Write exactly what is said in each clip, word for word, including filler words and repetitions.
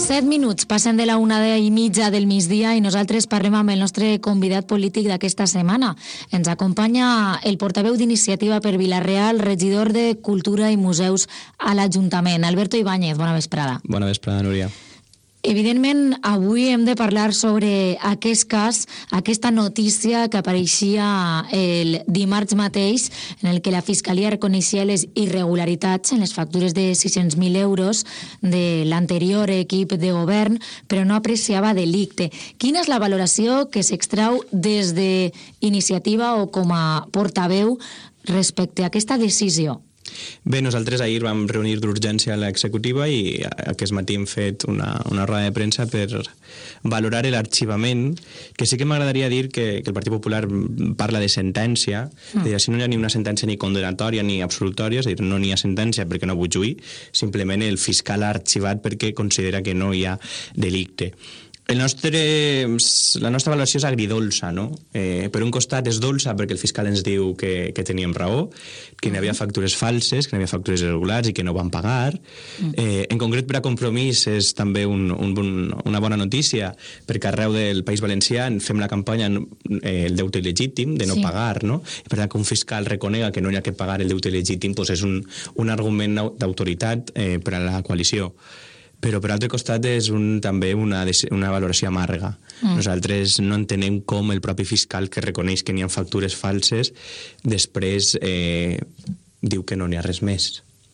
Set minuts passen de la una i mitja del migdia i nosaltres parlem amb el nostre convidat polític d'aquesta setmana. Ens acompanya el portaveu d'Iniciativa per Vila-real, regidor de Cultura i Museus a l'Ajuntament, Alberto Ibáñez. Bona vesprada. Bona vesprada, Núria. Evidentment, avui hem de parlar sobre aquest cas, aquesta notícia que apareixia el dimarts mateix, en el que la Fiscalia reconeixia les irregularitats en les factures de sis-cents mil euros de l'anterior equip de govern, però no apreciava delicte. Quina és la valoració que s'extrau des d'Iniciativa o com a portaveu respecte a aquesta decisió? Bé, nosaltres ahir vam reunir d'urgència a l'executiva i aquest matí hem fet una, una roda de premsa per valorar l'arxivament, que sí que m'agradaria dir que, que el Partit Popular parla de sentència, mm. si no hi ha ni una sentència ni condenatòria ni absolutòria, és a dir, no n'hi ha sentència perquè no vull, simplement el fiscal ha arxivat perquè considera que no hi ha delicte. El nostre, la nostra valoració és agridolça, no? Eh, per un costat és dolça perquè el fiscal ens diu que, que teníem raó, que n'hi havia factures falses, que n'hi havia factures irregulars i que no van pagar. Eh, en concret, per a Compromís és també un, un, una bona notícia, perquè arreu del País Valencià fem la campanya eh, el deute il·legítim, de no sí. pagar, no? I per tant, que un fiscal reconega que no hi ha que pagar el deute il·legítim doncs és un, un argument d'autoritat eh, per a la coalició. Però per altre costat és un, també una, una valoració amarga. Mm. Nosaltres no entenem com el propi fiscal que reconeix que n'hi ha factures falses després eh, diu que no n'hi ha res més.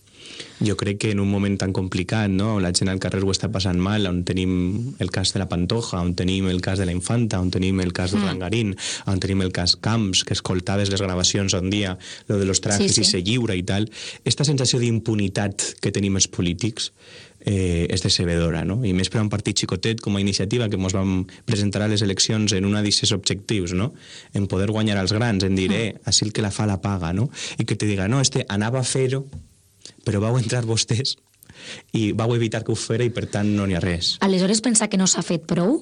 Jo crec que en un moment tan complicat, no? La gent al carrer ho està passant mal, on tenim el cas de la Pantoja, on tenim el cas de la Infanta, on tenim el cas de Rangarín, on tenim el cas Camps, que escoltaves les gravacions un dia, lo de los trajes sí, sí. i se lliura i tal. Esta sensació d'impunitat que tenim els polítics eh, és decebedora, no? I més per a un partit xicotet com a Iniciativa, que ens vam presentar a les eleccions en una d'aquests objectius, no? En poder guanyar als grans, en dir, eh, així el que la fa la paga, no? I que te diga, no, este anava a fer-ho, però vau entrar vostès i vau evitar que ho fera i per tant no n'hi ha res. Aleshores pensa que no s'ha fet prou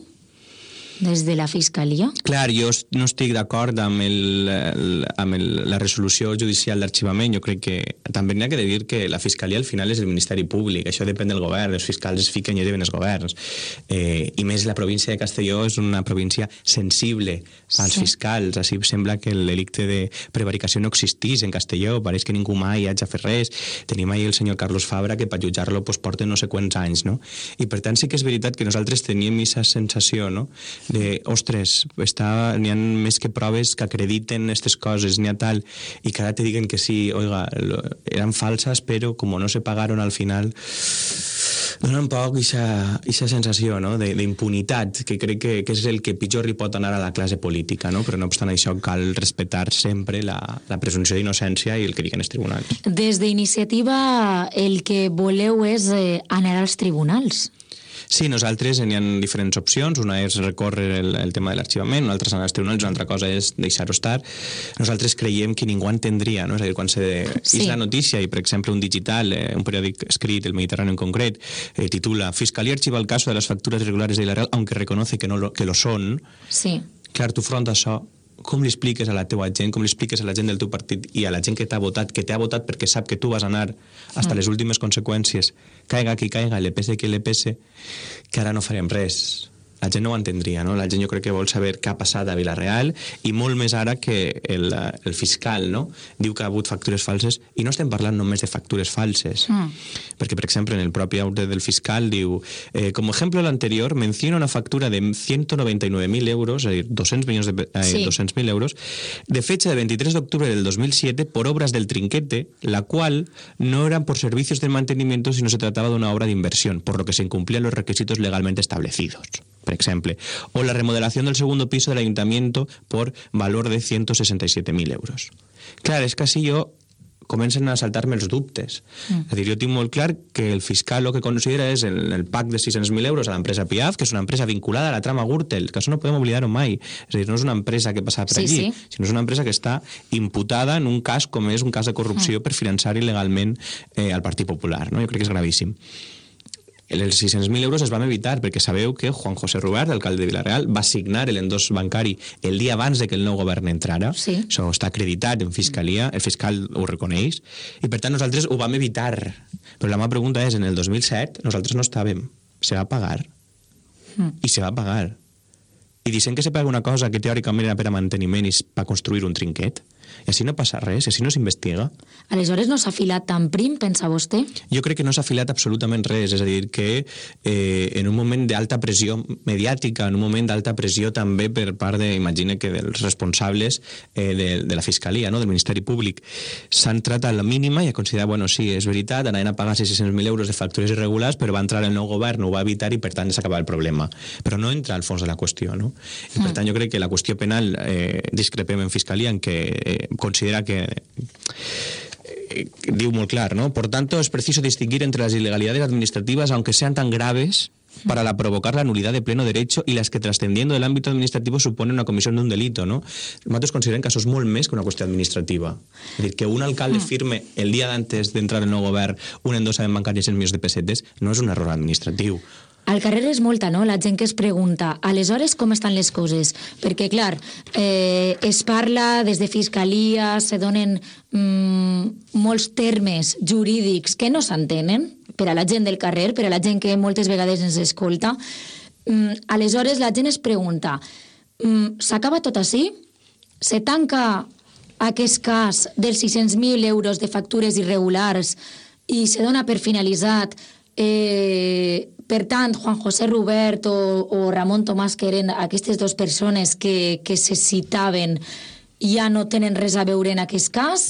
des de la Fiscalia? Clar, jo no estic d'acord amb, el, el, amb el, la resolució judicial d'arxivament. Jo crec que també n'hi ha que dir que la Fiscalia al final és el Ministeri Públic, això depèn del govern, els fiscals es fiquen i lleven els governs. Eh, I més la província de Castelló és una província sensible als sí. fiscals, així sembla que el delicte de prevaricació no existís en Castelló, pareix que ningú mai hagi fet res. Tenim ahir el senyor Carlos Fabra que per jutjar-lo pues, porta no sé quants anys, no? I per tant sí que és veritat que nosaltres teníem aquesta sensació, no?, de, ostres, està, n'hi ha més que proves que acrediten aquestes coses, n'hi ha tal, i que ara te diguen que sí, oiga, eren falses, però com no se pagaron al final, dona un poc aquesta sensació, no?, d'impunitat, que crec que, que és el que pitjor li pot anar a la classe política, no? Però no obstant això cal respectar sempre la, la presumpció d'innocència i el que diguen els tribunals. Des d'Iniciativa el que voleu és eh, anar als tribunals. Sí, nosaltres n'hi ha diferents opcions. Una és recórrer el, el tema de l'arxivament, una altra és anar als tribunals, una altra cosa és deixar-ho estar. Nosaltres creiem que ningú entendria, no? És a dir, quan se sí. és la notícia i, per exemple, un digital, eh, un periòdic escrit, el Mediterrani en concret, eh, titula Fiscalía archiva el caso de las facturas irregulares de Vila-real, aunque reconoce que, no lo, que lo son. Sí. Clar, tu front a això, com li expliques a la teua gent, com li expliques a la gent del teu partit i a la gent que t'ha votat, que t'ha votat perquè sap que tu vas anar fins a les últimes conseqüències, caiga qui caiga, le pese que le pese, que ara no farem res. La gent no ho entendria, no? La gent jo crec que vol saber què ha passat a Vila-real i molt més ara que el, el fiscal, no?, diu que ha hagut factures falses i no estem parlant només de factures falses. Mm. Perquè, per exemple, en el propi auto del fiscal diu, eh, como ejemplo l'anterior, menciona una factura de ciento noventa y nueve mil euros, és a dir, doscientos milions de, eh, sí. doscientos mil euros, de fecha de veintitrés de octubre del dos mil siete por obras del Trinquete, la cual no eran por servicios de mantenimiento, sino se trataba de una obra de inversión, por lo que se incumplían los requisitos legalmente establecidos, por ejemplo, o la remodelación del segundo piso del ayuntamiento por valor de ciento sesenta y siete mil euros. Clar, és que així jo comencen a saltar-me els dubtes. Mm. És a dir, jo tinc molt clar que el fiscal el que considera és el, el pack de sis-cents mil euros a l'empresa Piaf, que és una empresa vinculada a la trama Gürtel, que això no podem oblidar-ho mai. És a dir, no és una empresa que passa per sí, allí, sí. sinó és una empresa que està imputada en un cas com és un cas de corrupció mm. per finançar il·legalment eh, al Partit Popular. No? Jo crec que és gravíssim. Els sis-cents mil euros es van evitar perquè sabeu que Juan José Rubert, alcalde de Vila-real, va signar l'endós bancari el dia abans de que el nou govern entrara. Sí. Això està acreditat en Fiscalia, el fiscal ho reconeix, i per tant nosaltres ho vam evitar. Però la meva pregunta és, en el dos mil set nosaltres no estàvem. se va pagar. Mm. I se va pagar. I dicen que se paga una cosa que teòricament era per a manteniment i per construir un trinquet. I així no passa res, així no s'investiga. Aleshores no s'ha filat tan prim, pensa vostè? Jo crec que no s'ha filat absolutament res, és a dir, que eh, en un moment d'alta pressió mediàtica, en un moment d'alta pressió també per part, de, imagine que dels responsables eh, de, de la Fiscalia, no? Del Ministeri Públic, s'han tratat la mínima i ha considerat, bueno, sí, és veritat, anaven a pagar sis-cents mil euros de factures irregulars, però va entrar el nou govern, ho va evitar i per tant s'acaba el problema. Però no entra al fons de la qüestió, no? I per tant jo crec que la qüestió penal eh, discrepem en Fiscalia en que eh, considera que eh, diu molt clar, ¿no? Por tanto, es preciso distinguir entre las ilegalidades administrativas, aunque sean tan graves, para la provocar la nulidad de pleno derecho y las que trascendiendo del ámbito administrativo suponen una comisión de un delito, ¿no? Nosaltres considerem que això és molt més que una qüestió administrativa. És dir, que un alcalde firme el dia d'antes d'entrar el nou govern un endossament bancari de cent milions de pessetes no és un error administratiu. Al carrer és molta, no?, la gent que es pregunta aleshores com estan les coses, perquè clar, eh, es parla des de Fiscalia, se donen mm, molts termes jurídics que no s'entenen per a la gent del carrer, per a la gent que moltes vegades ens escolta. Mm, aleshores la gent es pregunta, mm, s'acaba tot així? Se tanca aquest cas dels sis-cents mil euros de factures irregulars i se dona per finalitzat. Eh, per tant, Juan José Rubert o, o Ramon Tomàs, que eren aquestes dues persones que, que se citaven, ja no tenen res a veure en aquest cas?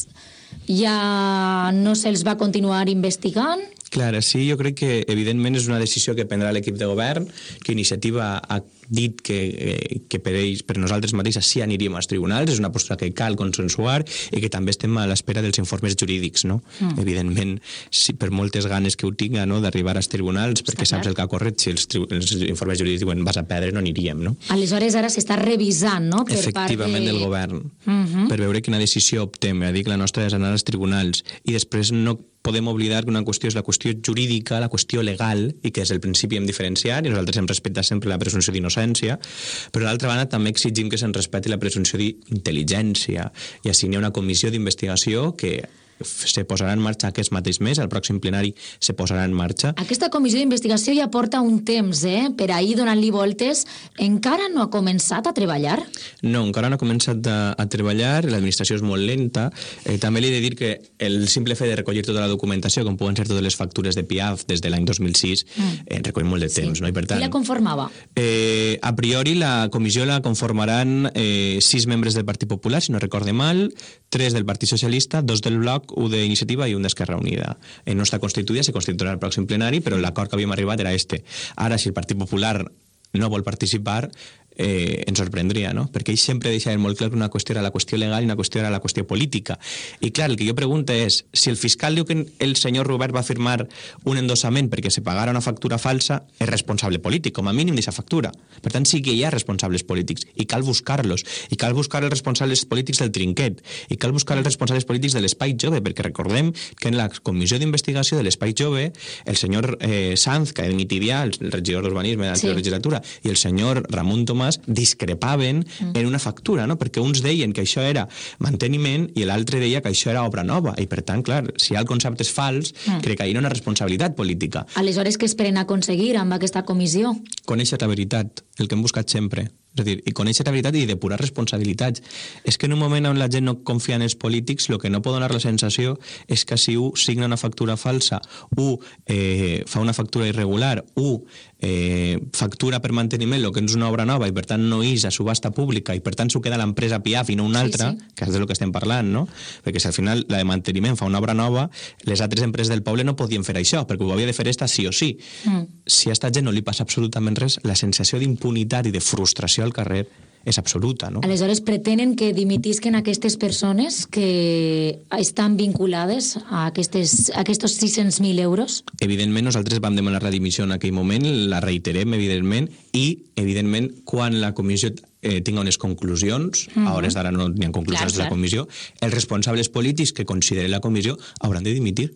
Ja no se'ls va continuar investigant? Clar, sí, jo crec que evidentment és una decisió que prendrà l'equip de govern, que Iniciativa ha dit que, eh, que per ells, per nosaltres mateixes sí aniríem als tribunals, és una postura que cal consensuar i que també estem a l'espera dels informes jurídics, no? Mm. Evidentment, si per moltes ganes que ho tinga, no?, d'arribar als tribunals, perquè Està saps clar. El que ha corret, si els, els informes jurídics diuen vas a perdre, no aniríem, no? Aleshores ara s'està revisant, no?, per Efectivament, part de... del govern, mm-hmm. per veure quina decisió optem. Ja dic, la nostra és anar als tribunals i després no podem oblidar que una qüestió és la qüestió jurídica, la qüestió legal, i que des del principi hem diferenciat, i nosaltres hem respectat sempre la presumpció d'innocència, però d'altra banda també exigim que se'n respecti la presumpció d'intel·ligència, i així n'hi ha una comissió d'investigació que se posarà en marxa aquest mateix mes, el pròxim plenari se posarà en marxa. Aquesta comissió d'investigació ja porta un temps, eh? Per ahir donant-li voltes, encara no ha començat a treballar? No, encara no ha començat a, a treballar, l'administració és molt lenta. Eh, també li he de dir que el simple fet de recollir tota la documentació, com poden ser totes les factures de P I A F des de l'any dos mil sis, mm. eh, recull molt de temps, sí. No? I per tant, qui la conformava? Eh, a priori la comissió la conformaran eh, sis membres del Partit Popular, si no recorde mal, tres del Partit Socialista, dos del Bloc, un d'Iniciativa i un d'Esquerra Unida. Eh, no està constituïda, se constituirà el pròxim plenari, però l'acord que havíem arribat era este. Ara, si el Partit Popular no vol participar, eh, ens sorprendria, no? Perquè ells sempre deixaven molt clar que una qüestió era la qüestió legal i una qüestió era la qüestió política. I clar, el que jo pregunto és, si el fiscal diu que el senyor Robert va firmar un endossament perquè se pagara una factura falsa, és responsable polític, com a mínim d'aquesta factura. Per tant, sí que hi ha responsables polítics, i cal buscar-los, i cal buscar els responsables polítics del trinquet, i cal buscar els responsables polítics de l'Espai Jove, perquè recordem que en la comissió d'investigació de l'Espai Jove, el senyor eh, Sanz, que dimitit ja, el regidor d'Urbanisme de l'anterior sí. legislatura, i el senyor Ramon Tomàs discrepaven mm. en una factura, no? Perquè uns deien que això era manteniment i l'altre deia que això era obra nova, i per tant, clar, si el concepte és fals, mm. crec que hi ha una responsabilitat política. Aleshores, què esperen aconseguir amb aquesta comissió? Conèixer la veritat, el que hem buscat sempre. És a dir, i conèixer la veritat i depurar responsabilitats. És que en un moment on la gent no confia en els polítics, el que no pot donar la sensació és que si un signa una factura falsa, un eh, fa una factura irregular, un eh, factura per manteniment, el que és una obra nova, i per tant no és a subhasta pública, i per tant s'ho queda l'empresa P I A F i no una altra, sí, sí. que és del que estem parlant, no? Perquè si al final la de manteniment fa una obra nova, les altres empreses del poble no podien fer això, perquè ho havia de fer esta sí o sí. Mm. Si a esta gent no li passa absolutament res, la sensació d'impunitat i de frustració al carrer és absoluta, no? Aleshores, pretenen que dimitisquen aquestes persones que estan vinculades a, aquestes, a aquests sis-cents mil euros? Evidentment, nosaltres vam demanar la dimissió en aquell moment, la reiterem, evidentment, i, evidentment, quan la comissió eh, tinga unes conclusions, mm-hmm. a hores d'ara no hi ha conclusions clar, de la comissió, els responsables polítics que consideri la comissió hauran de dimitir.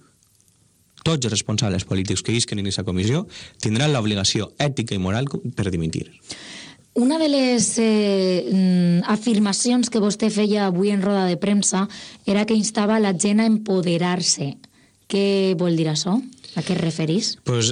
Tots els responsables polítics que isquen en aquesta comissió tindran l'obligació ètica i moral per dimitir. Una de les eh, afirmacions que vostè feia avui en roda de premsa era que instava la gent a empoderar-se. Què vol dir això? A què es referís? Pues